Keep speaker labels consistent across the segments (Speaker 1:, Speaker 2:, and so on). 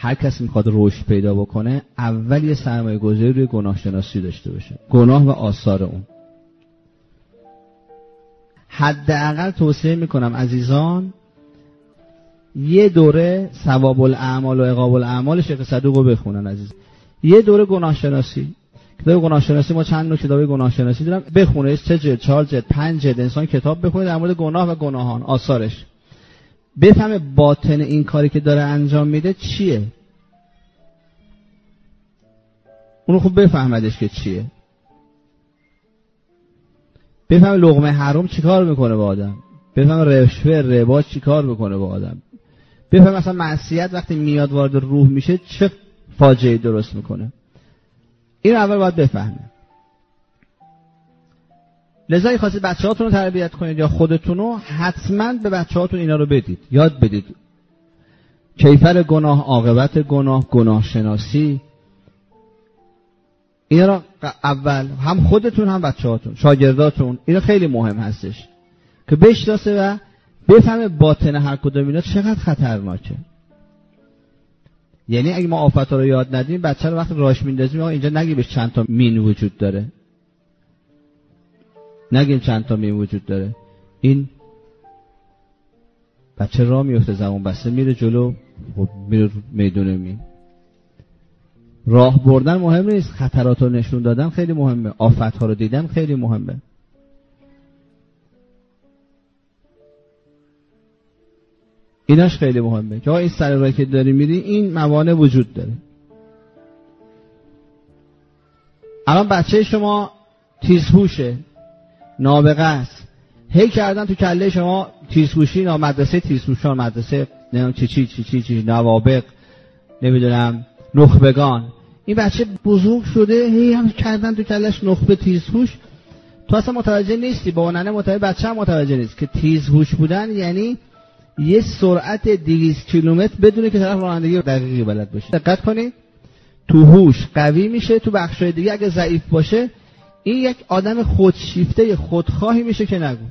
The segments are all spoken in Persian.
Speaker 1: هر کسی میخواد رشد پیدا بکنه اول یه سرمایه گذاری روی گناه شناسی داشته باشه، گناه و آثار اون. حداقل توصیه میکنم عزیزان یه دوره ثواب الاعمال و عقاب الاعمال شیخ صدوق رو بخونن عزیز. یه دوره گناه شناسی، کتاب گناه شناسی، ما چند نوع کتاب گناه شناسی دارم، بخونه 3 جلد 4 جلد 5 جلد انسان کتاب بخونه در مورد گناه و گناهان آثارش، بفهمه باطن این کاری که داره انجام میده چیه، اونو خوب بفهمدش که چیه، بفهمه لقمه حرام چیکار میکنه با آدم، بفهمه رشوه ربا چیکار میکنه با آدم، بفهمه مثلا معصیت وقتی میاد وارد روح میشه چه فاجعه‌ای درست میکنه. این اول باید بفهمه. لذا خواستید بچه‌هاتون رو تربیت کنید یا خودتون رو، حتما به بچه‌هاتون اینا رو بدید، یاد بدید. کیفر گناه، عاقبت گناه، گناه شناسی، اینا رو اول هم خودتون هم بچه‌هاتون، شاگرداتون، اینا خیلی مهم هستش که بشناسه و بفهمه باطن هر کدوم اینا چقدر خطرناکه. یعنی اگه ما آفت‌ها رو یاد ندیم، بچه رو وقتی راش میندازیم آقا اینجا نگیم بهش چند تا مین وجود داره، نگیم چند تا مین وجود داره، این بچه راه میفته زمان بسته میره جلو، میره میدون مین. راه بردن مهم نیست، خطرات رو نشون دادن خیلی مهمه، آفت‌ها رو دیدن خیلی مهمه. ایناش خیلی مهمه که این سر راهی که داری میری این موانع وجود داره. الان بچه شما تیزهوشه، نابغه است، هی کردن تو کله شما تیزهوشی، مدرسه تیزهوشان، مدرسه نمیدونم چی نوابغ، نمیدونم نخبگان. این بچه بزرگ شده هی هم کردن تو کلش نخبه تیزهوش، تو اصلا متوجه نیستی، با ننه متوجه، بچه هم متوجه نیست که تیزهوش بودن یعنی یه سرعت 200 کیلومتر بدونه که طرف رانندگی دقیقی بلد باشه. دقت کنید، تو هوش قوی میشه، تو بخشای دیگه اگه ضعیف باشه این یک آدم خودشیفته خودخواهی میشه که نگو.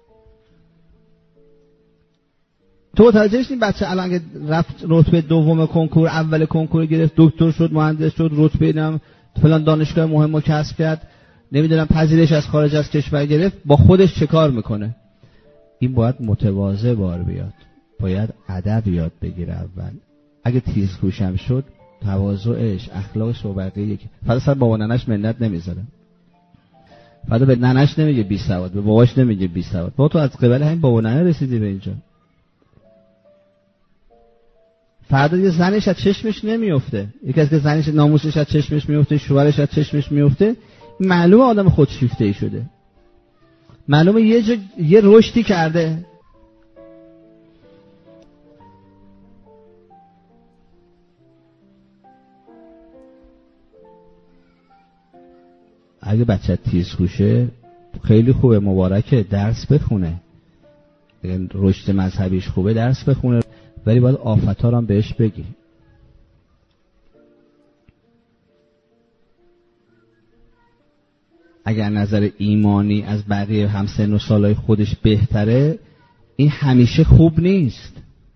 Speaker 1: تو متوجه نیستی بچه الان اگه رفت رتبه دوم کنکور، اول کنکور گرفت، دکتر شد، مهندس شد، رتبه نم فلان دانشگاه مهمو کسب کرد، نمیدونم پذیرش از خارج از کشور گرفت، با خودش چه کار میکنه؟ این باید متواضع بار بیاد، باید ادب یاد بگیره اول. اگه تیزهوش هم شد تواضعش، اخلاقش و بقیه فرض سر بابا ننش منت نمیذاره، فردا به ننش نمیگه بی سواد، به باباش نمیگه بی سواد، با تو از قبل همین بابا ننه رسیدی به اینجا. فردا یه زنش از چشمش نمیفته، یکی از که زنش ناموسش از چشمش میفته، شوهرش از چشمش میفته، معلومه آدم خودشیفته ای شده، معلومه یه رشدی کرده. اگه بچه تیزهوشه خیلی خوبه، مبارکه، درس بخونه، رشد مذهبیش خوبه، درس بخونه، ولی باید آفت‌ها رو هم بهش بگی. اگر نظر ایمانی از بقیه همسن و سالای خودش بهتره، این همیشه خوب نیست.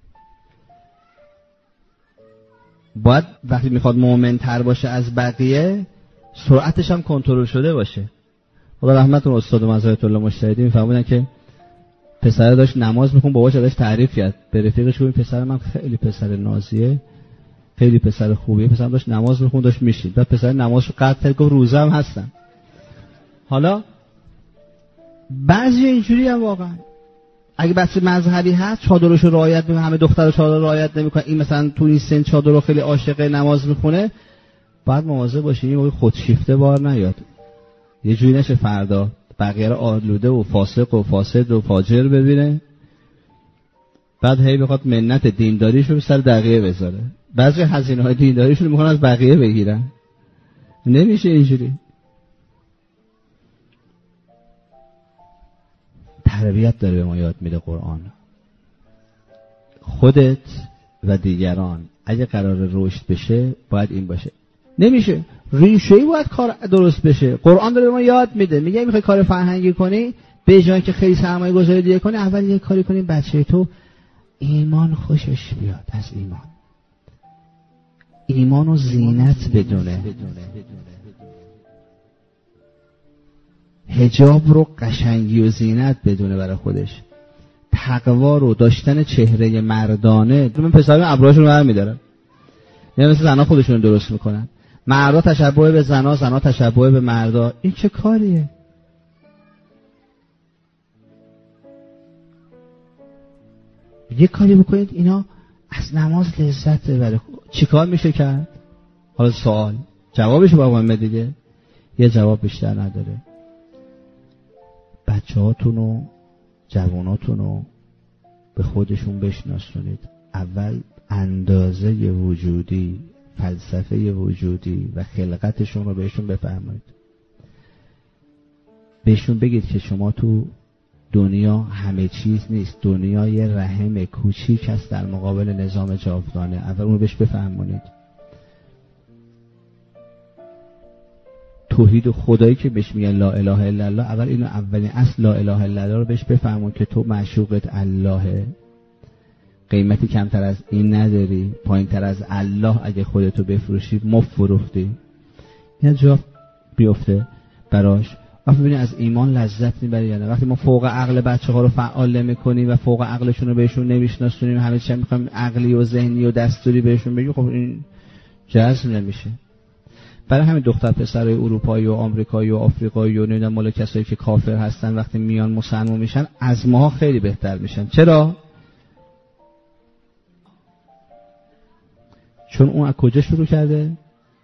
Speaker 1: باید وقتی میخواد مومن تر باشه از بقیه، سرعتش هم کنترل شده باشه. خدا رحمتون استاد مزایت الله مجتهدی میفهمونن که پسر داشت نماز میخون، باباش ازش تعریف کرد به رفیقش، گفت پسر من خیلی پسر نازیه، خیلی پسر خوبیه. پسر داشت نماز میخون، داشت میشید، بعد پسر نمازشو قطع کرد، گفت روزه هم هستن. حالا بعضی اینجوری هم واقعا اگه بچه مذهبی هست چادرشو رعایت میکنه، همه دخترها چادر رعایت نمیکنه، این مثلا تو این سن چادر رو خیلی عاشق نماز میخونه، بعد مواظب باشی این موقع خودشیفته بار نیاد، یه جوری نشه فردا بقیه رو آلوده و فاسق و فاسد و فاجر ببینه، بعد هی بخواد منت دینداریشو سر دقیقه بذاره. بعضی هزینه‌های دینداریشون میخوان از بقیه بگیرن، نمیشه اینجوری. تربیت داره به ما یاد میده قرآن. خودت و دیگران اگه قرار رشد بشه باید این باشه، نمیشه ریشه‌ای باید کار درست بشه. قرآن داره به ما یاد میده، میگه میخوای کار فرهنگی کنی، به جای که خیلی سرمایه گذاری دیگه کنی، اول یه کاری کنی بچه تو ایمان خوشش بیاد از ایمان. ایمان و زینت بدونه، حجاب رو قشنگی و زینت بدونه برای خودش، تقوا رو، داشتن چهره مردانه. من پسران ابروهاشون رو برمی‌دارن، یعنی مثل زنا خودشون درست میکنن، مردا تشبه به زنا، زنا تشبه به مردا. این چه کاریه؟ یه کاری بکنید اینا از نماز لذت ببره. چیکار میشه کرد؟ حالا سوال جوابش با محمد دیگه یه جواب بیشتر نداره. بچه‌هاتون و جواناتون رو به خودشون بشناسونید. اول اندازه وجودی، فلسفه وجودی و خلقتشون رو بهشون بفهمید. بهشون بگید که شما تو دنیا همه چیز نیست، دنیا یه رحم کوچیک هست در مقابل نظام جاودانه. اول اون رو بهش بفهمونید. توحید خدایی که بهش میگن لا اله الا الله، اول اینو اولین اصل لا اله الا الله رو بهش بفهمون که تو معشوقت اللهه، قیمتی کمتر از این نداری، پایین تر از الله اگه خودتو بفروشی مفروختی. این جا بیفته براش. وقتی ببینید از ایمان لذت میبری یا نه. وقتی ما فوق عقل بچه ها رو فعال نمی‌کنیم و فوق عقلشون رو بهشون نمیشناسونیم، همه چی می‌خوایم عقلی و ذهنی و دستوری بهشون بگیم، خب این جذب نمیشه. برای همین دختر پسرای اروپایی و آمریکایی و آفریقایی و نمیدونم مال کسایی که کافر هستن وقتی میان مسلمان میشن از ماها خیلی بهتر میشن. چرا؟ چون اون از کجا شروع کرده؟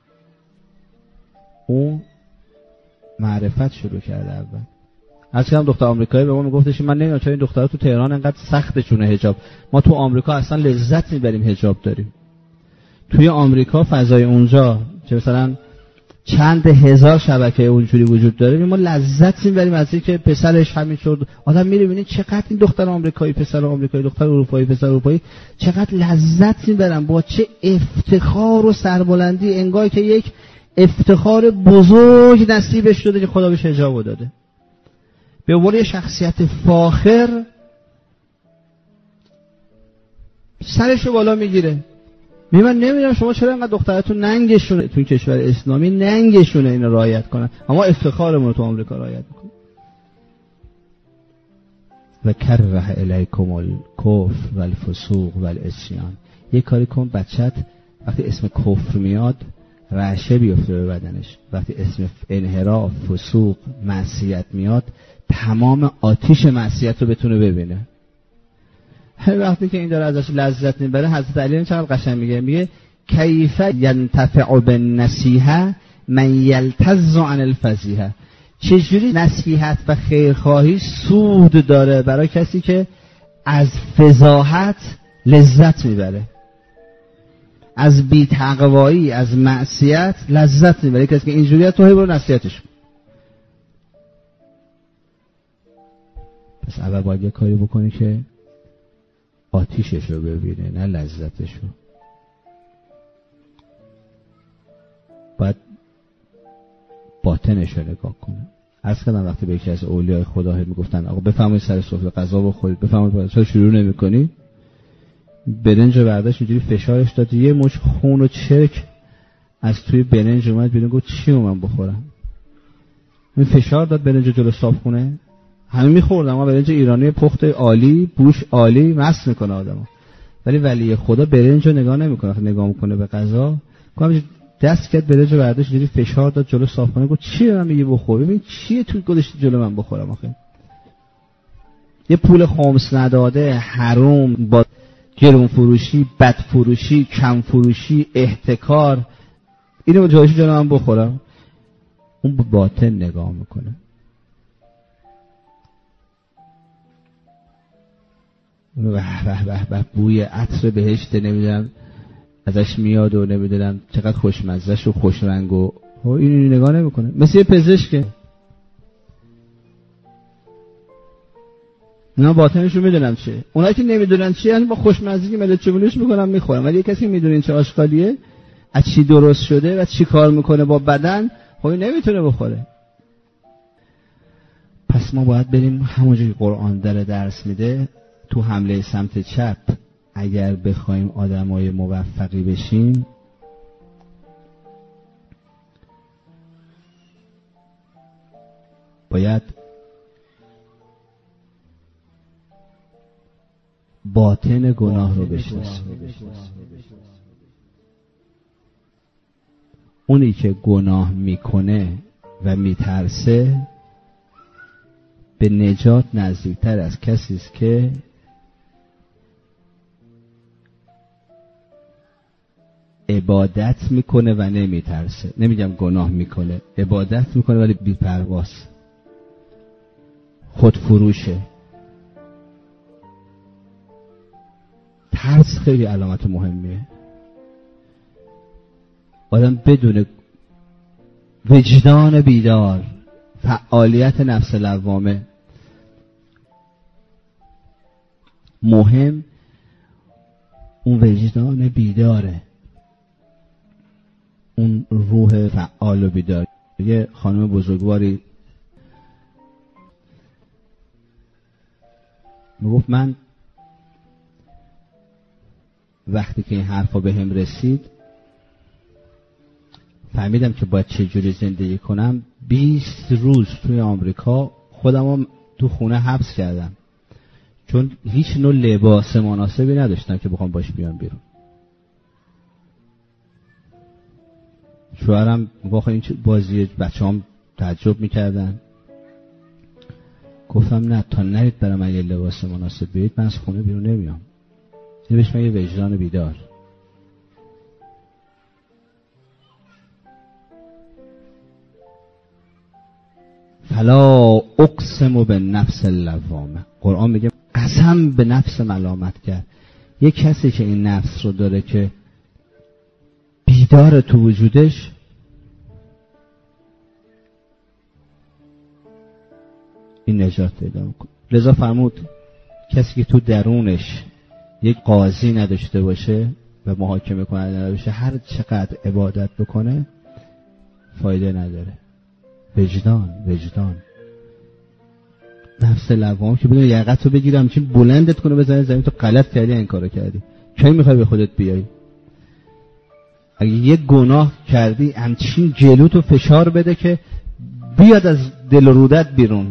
Speaker 1: اون معرفت شروع کرده اول. از کدام دختر آمریکایی به ما میگفتش من نمیدونم چرا این دخترها تو تهران انقدر سختشونه حجاب. ما تو آمریکا اصلا لذت میبریم حجاب داریم. توی آمریکا فضای اونجا چه مثلا چند هزار شبکه اونجوری وجود داره، ما لذت میبریم از اینکه پسرش همینطور. آدم میره ببینه چقدر این دختر آمریکایی، پسر آمریکایی، دختر اروپایی، پسر اروپایی چقدر لذت میبرن، با چه افتخار و سربلندی، انگار که یک افتخار بزرگ نصیبش شده که خدا بهش حجاب داده. به عنوان یه شخصیت فاخر سرشو بالا میگیره. من نمیدونم شما چرا اینقدر دختراتون ننگشونه، تو کشور اسلامی ننگشونه اینو رعایت کنن، اما افتخارمون رو تو آمریکا رعایت میکنن. و کره الیکم الکفر و الفسوق و العصیان. یه کاری کن بچت وقتی اسم کفر میاد رعشه بیفته به بدنش، وقتی اسم انحراف، فسوق، معصیت میاد تمام آتیش معصیت رو بتونه ببینه. وقتی که این داره ازش لذت میبره، حضرت علی چقدر قشنگ میگه کیف ینتفع بالنصیحه من یلتز عن الفضیحه. چجوری نصیحت و خیرخواهی سود داره برای کسی که از فضاحت لذت میبره، از بی‌تقوایی، از معصیت لذت میبره. کسی که اینجوریه تو برو نصیحتش. پس اول باید یه کاری بکنی که آتیشش رو ببینه، نه لذتش رو. باید باطنش رو نگاه کنه. عرض کردم وقتی به یکی از اولیای خدا میگفتن آقا بفرمایید سر سفره غذا بخورید، بفرمایید چرا شروع نمی‌کنی؟ برنج رو برداشت اینجوری فشارش داد، یه مچ خون و چرک از توی برنج اومد بیرون. گفت چی رو من بخورم؟ این فشار داد برنج جلو صابخونه. همه میخوردن، اما برنج ایرانی پخت عالی، بوش عالی، مست میکنه آدمو. ولی خدا برنج رو نگاه نمیکنه. وقتی نگاه میکنه به غذا، گفتم دست کرد برنج رو برداشت اینجوری فشار داد جلو صابخونه. گفت چی من میگی بخور؟ ببین چیه توی گذاشتی جلو من بخورم آخه؟ یه پول خمس نداده، حرام، با گرون فروشی، بد فروشی، کم فروشی، احتکار، اینو جایش جلو من بخورم. اون به باطن نگاه میکنه. به بوی عطر بهشت نمیدونم ازش میاد و نمیدونم چقدر خوشمزهش و خوش رنگ و اینو نگاه نمیکنه. مثل یه پزشکه، اینا باطنشو میدونم چیه. اونایی که نمیدونن چیه یعنی با خوشمزگی ملت چگونش میکنن میخورن. ولی کسی میدونه چه آشغالیه، از چی درست شده و چی کار میکنه با بدن، خب نمیتونه بخوره. پس ما باید بریم همونجوری قرآن داره درس میده، تو حمله سمت چپ اگر بخوایم آدمای موفقی بشیم باید باطن گناه رو بشناسیم. اونی که گناه میکنه و میترسه به نجات نزدیکتر از کسی است که عبادت میکنه و نمیترسه. نمیگم گناه میکنه، عبادت میکنه ولی بی‌پرواست، خودفروشه. ترس خیلی علامت مهمیه. آدم بدون وجدان بیدار، فعالیت نفس لوامه مهم، اون وجدان بیداره، اون روح فعال و بیدار. یه خانم بزرگواری میگفت من وقتی که این حرفا به هم رسید فهمیدم که باید چجوری زندگی کنم. 20 روز توی آمریکا خودم تو خونه حبس کردم چون هیچ نوع لباس مناسبی نداشتم که بخوام باش بیام بیرون. شوهرم واقعا این بازی بچه‌ام تعجب میکردن. گفتم نه، تا نرید برای من یه لباس مناسب بیارید من از خونه بیرون نمیام. این بهش میگه وجدان بیدار. فلا اقسم به نفس اللوامه. قرآن میگه قسم به نفس ملامت کرد. یک کسی که این نفس رو داره که بیدار تو وجودش، این نجات پیدا میکنه. لذا فرمود کسی که تو درونش یک قاضی نداشته باشه و محاکمه کننده نداشته، هر چقدر عبادت بکنه فایده نداره. وجدان نفس لوام که بدون یقت رو بگیرم چون بلندت کنه بزنه زمین، تو غلط کردی، این کارو کردی، کی میخوای به خودت بیای؟ اگه یک گناه کردی همچین جلوتو فشار بده که بیاد از دل و رودت بیرون.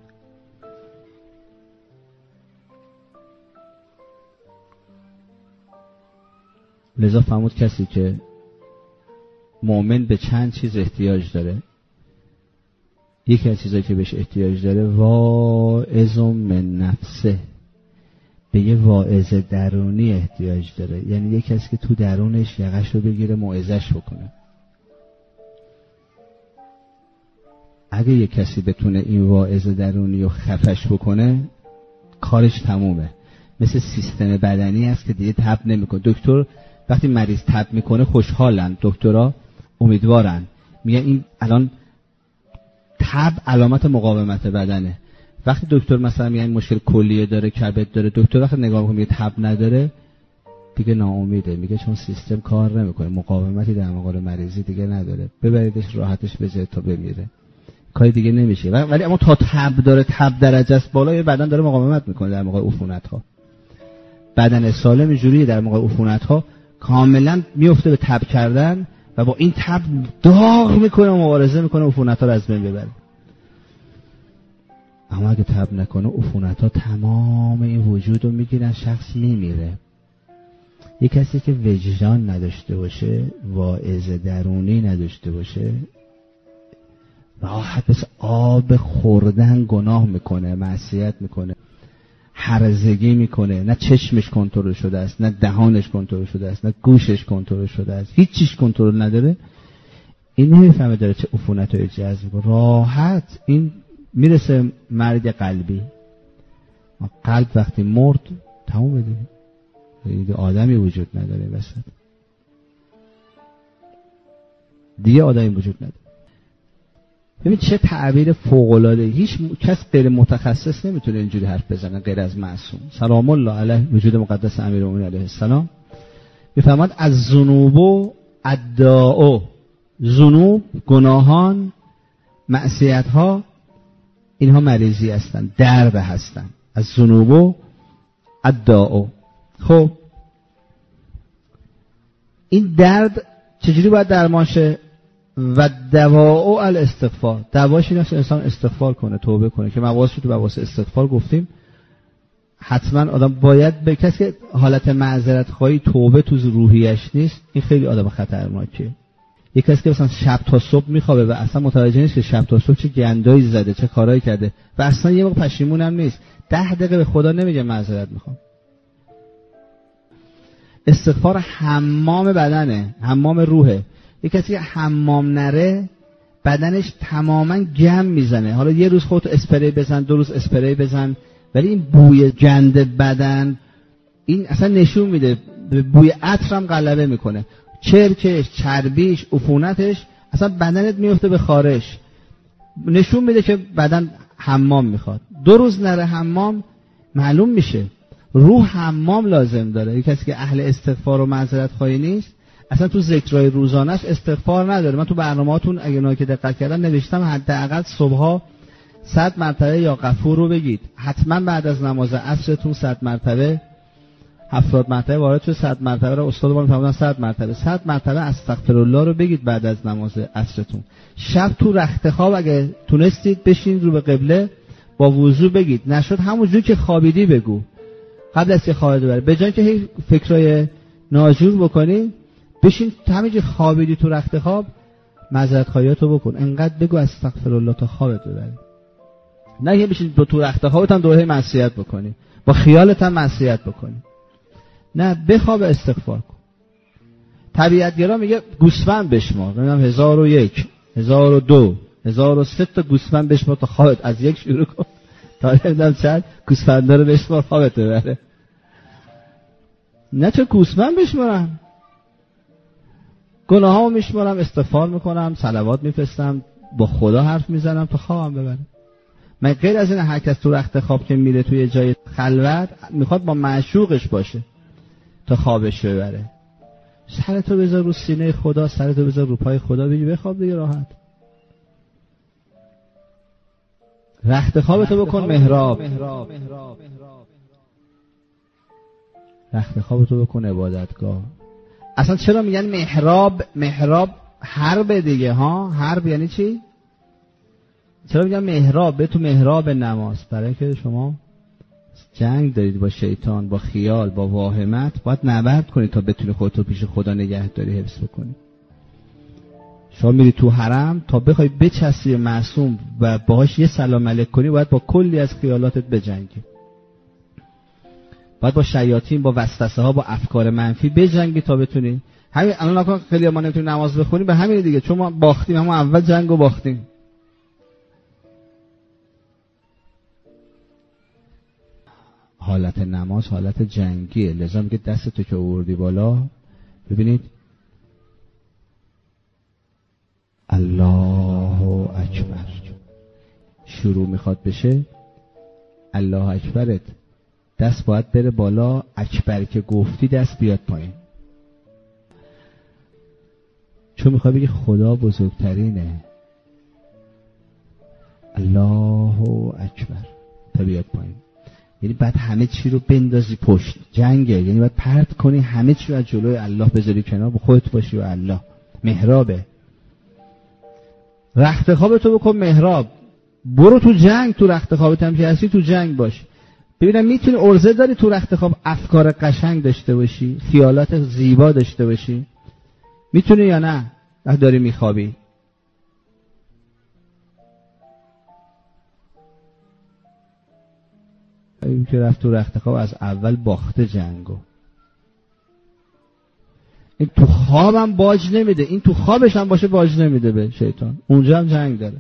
Speaker 1: لذا فرمود کسی که مؤمن به چند چیز احتیاج داره. یکی از چیزایی که بهش احتیاج داره واعظ من نفسه، به یه واعظ درونی احتیاج داره. یعنی یه کسی که تو درونش یقش رو بگیره موعظش بکنه. اگه یه کسی بتونه این واعظ درونی رو خفش بکنه کارش تمومه. مثل سیستم بدنی است که دیگه تب نمیکنه. دکتر وقتی مریض تب میکنه خوشحالن، دکترها امیدوارن، میگن این الان تب علامت مقاومت بدنه. وقتی دکتر مثلا میگه این مشکل کلیه داره، کبد داره، دکتر وقتی نگاه میکنه میگه تب نداره، دیگه ناامیده، میگه چون سیستم کار نمیکنه، مقاومتی در مقابل مریضی دیگه نداره، ببریدش راحتش بذارید تا بمیره، کاری دیگه نمیشه. ولی اما تا تب داره، تب درجه است بالا، بدن داره مقاومت میکنه در موقع عفونت ها. بدن سالم اینجوریه، در موقع عفونت ها کاملا میفته به تب کردن و با این تب داغ میکنه و مبارزه میکنه عفونت ها رو از بین ببره. اما اگه تب نکنه عفونت ها تمام این وجود رو میگیرن، شخص میمیره. یک کسی که وجدان نداشته باشه، واعظ درونی نداشته باشه، راحت مثل آب خوردن گناه میکنه، معصیت میکنه، هرزگی میکنه. نه چشمش کنترل شده است، نه دهانش کنترل شده است، نه گوشش کنترل شده است، هیچ چیز کنترل نداره. این نمیفهمه داره چه عفونتایی جذب میکنه. راحت این میرسه مرگ قلبی. قلب وقتی مرد تموم دیگه آدمی وجود نداره وسط، دیگه آدمی وجود نداره. ببین چه تعبیر فوق‌العاده، هیچ کس غیر متخصص نمیتونه اینجوری حرف بزنه غیر از معصوم سلام الله علیه وجود مقدس امیرالمومنین علیه السلام. میفهمد از ذنوب و ادعاء، ذنوب گناهان معصیت ها اینها مریضی هستند، درد هستند. از ذنوب و ادعاء. خب این درد چجوری باید درمان شه؟ و دواء الاستغفار، دواش این است انسان استغفار کنه، توبه کنه که مواضعش تو مواضع استغفار گفتیم. حتما آدم باید به کسی که حالت معذرت خواهی توبه تو روحیش نیست، این خیلی آدم خطرناکه. یک کسی که مثلا شب تا صبح میخوابه و اصلا متوجه نیست که شب تا صبح چه گندایی زده، چه کارایی کرده و اصلا یه موقع پشیمون هم نیست، 10 دقیقه به خدا نمیگه معذرت میخوام. استغفار حمام بدنه، حمام روحه. یک کسی که حمام نره بدنش تماما گم میزنه. حالا یه روز خودت اسپری بزن، 2 روز اسپری بزن، ولی این بوی گند بدن این اصلا نشون میده، بوی عطر هم غلبه میکنه. چرکش، چربیش، عفونتش، اصلا بدنت میفته به خارج، نشون میده که بدن حمام میخواد. 2 روز نره حمام معلوم میشه. روح حمام لازم داره. یک کسی که اهل استغفار و معذرت خواهی نیست اصلا تو ذکرای روزانش استغفار نداره. من تو برنامه‌هاتون اگه اونا که دقت کردن نوشتم حداقل صبح‌ها 100 مرتبه یا غفور رو بگید. حتما بعد از نماز عصرتون 100 مرتبه، 70 مرتبه وارد شد، 100 مرتبه رو استاد ما می‌فرمودن 100 مرتبه استغفرالله رو بگید بعد از نماز عصرتون. شب تو رخت خواب اگه تونستید بشین رو به قبله با وضو بگید، نشد همونجوری که خوابیدی بگو قبل از که خوابت ببره، به جای که فکرای ناجور بکنی بشین همینجوری خوابیدی تو رخت خواب معذرت خواهیاتو بکن، انقدر بگو استغفرالله تا خوابت ببره. نه یه بشین تو رخت خوابت هم دوره معصیت بکنی، با خیالت هم معصیت بکنی. نه، بخواب استغفار کن. طبیعتگرا میگه گوسفند بشمار، نمیدونم 1001 1002 1003 تا گوسفند بشمار تا خوابت، از 1 شروع کن تا نمیدونم چند گوسفندا رو بشمار خوابت ببره. نه چه گوسفند بشمارم، گناهامو میشمارم، استغفار میکنم، صلوات میفرستم، با خدا حرف میزنم تا خوابم ببره. من غیر از این هر کس تو رخت خواب که میره توی جای خلوت میخواد با معشوقش باشه تا خوابش ببره. سرتو بذار رو سینه خدا، سرتو بذار رو پای خدا، بگی بخواب دیگه راحت. رخت خوابتو بکن محراب، رخت خوابتو بکن عبادتگاه. اصلا چرا میگن محراب؟ محراب حرب دیگه ها، حرب یعنی چی؟ چرا میگن محراب؟ به تو محراب نماز، برای اینکه شما جنگ دارید با شیطان، با خیال، با واهمت، باید نبرد کنید تا بتونی خودتو پیش خدا نگه داری، حفظ بکنی. شما میری تو حرم تا بخوای بچسبی معصوم و باهاش یه سلام علیک کنی، باید با کلی از خیالاتت بجنگی، باید با شیاطین، با وسوسه ها، با افکار منفی بجنگی تا بتونی. همین الان نکن خیلی ما نمیتونیم نماز بخونیم به همین دیگه، چون ما باختیم، همون اول جنگو باختیم. حالت نماز حالت جنگیه، لازم که دستتو که آوردی بالا ببینید الله اکبر شروع میخواد بشه، الله اکبرت دست باید بره بالا، اکبر که گفتی دست بیاد پایین، چون میخواد بگی خدا بزرگترینه. الله اکبر تا بیاد پایین، یعنی بعد همه چی رو بندازی پشت. جنگه، یعنی باید پرت کنی همه چی رو از جلوی الله بذاری کنار، با خودت باشی و الله. محرابه. رخت خوابتو بکن محراب، برو تو جنگ، تو رخت خوابت هم که هستی تو جنگ باش. ببینم میتونی ارزه داری تو رخت خواب افکار قشنگ داشته باشی، خیالات زیبا داشته باشی، میتونی یا نه؟ وقتی داری میخوابی این که رفت تو رخت خواب از اول باخته جنگو. این تو خوابم باج نمیده، این تو خوابش هم باشه باج نمیده به شیطان، اونجا هم جنگ داره.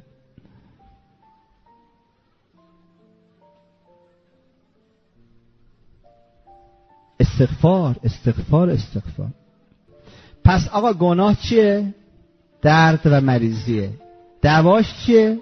Speaker 1: استغفار استغفار استغفار. پس آقا گناه چیه؟ درد و مریضیه. دواش چیه؟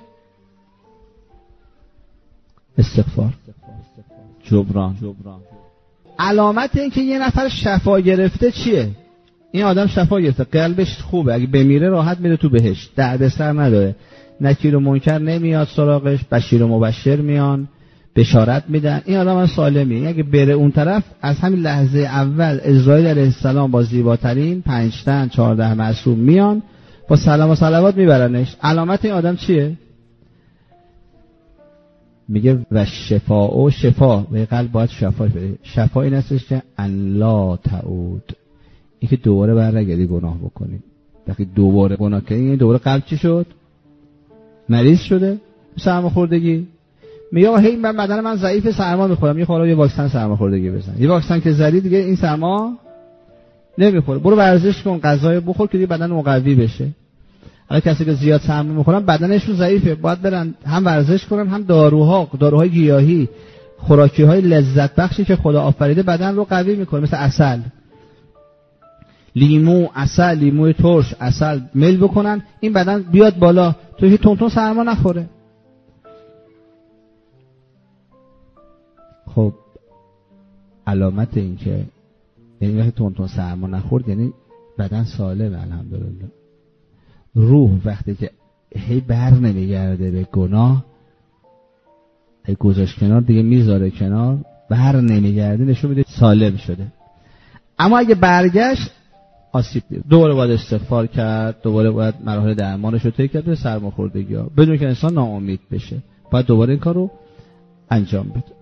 Speaker 1: استغفار، جبران. علامت این که یه نفر شفا گرفته چیه؟ این آدم شفا گرفته، قلبش خوبه، اگه بمیره راحت میره تو بهشت، دردسر نداره، نکیر و منکر نمیاد سراغش، بشیر و مبشر میان بشارت میدن، این آدم سالمیه. اگه بره اون طرف از همین لحظه اول اسرائیل علیه السلام با زیباترین 5 تن 14 معصوم میان با سلام و صلوات میبرنش. علامت این آدم چیه؟ میگه و شفا و شفا به قلب باید شفا بده. شفا این هستش که ان لا تعود، این که دوباره برنگردی گناه بکنی. وقتی دوباره گناه کنی دوباره قلب چی شد؟ مریض شده. سرماخوردگی. میگه آقا هی من بدن من ضعیف، سرما میخورم، یه خورا یه واکسن سرماخوردگی بزن. یه واکسن که زدی دیگه این سرما نمیخوره. برو ورزش کن، غذای بخور که دیگه بدن مقوی بشه. حالا کسی که زیاد سرما میخورن بدنشون ضعیفه، باید برن هم ورزش کنن، هم داروهای گیاهی، خوراکی‌های لذت بخشی که خدا آفریده بدن رو قوی میکنه، مثل عسل، لیموی ترش، عسل میل بکنن این بدن بیاد بالا، تو که تون سرما نخوره. خب علامت این که یعنی وقتی تون سرما نخورد یعنی بدن سالمه الحمدلله. روح وقتی که هی بر نمیگرده به گناه، هی گذاشت کنار دیگه میذاره کنار، بر نمیگرده، نشون میده سالم شده. اما اگه برگشت آسیب دید. دوباره باید استغفار کرد، دوباره باید مراحل درمانش رو طی کرد به سرماخوردگی ها، بدون که انسان ناامید بشه. باید دوباره این کار رو انجام بده.